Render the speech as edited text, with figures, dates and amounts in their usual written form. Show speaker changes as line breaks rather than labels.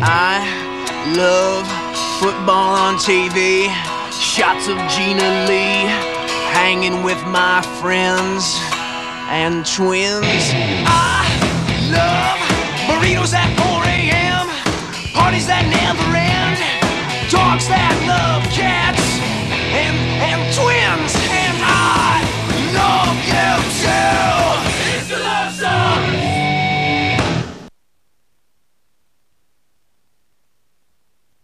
I love football on TV, shots of Gina Lee, hanging with my friends and twins. I love burritos at 4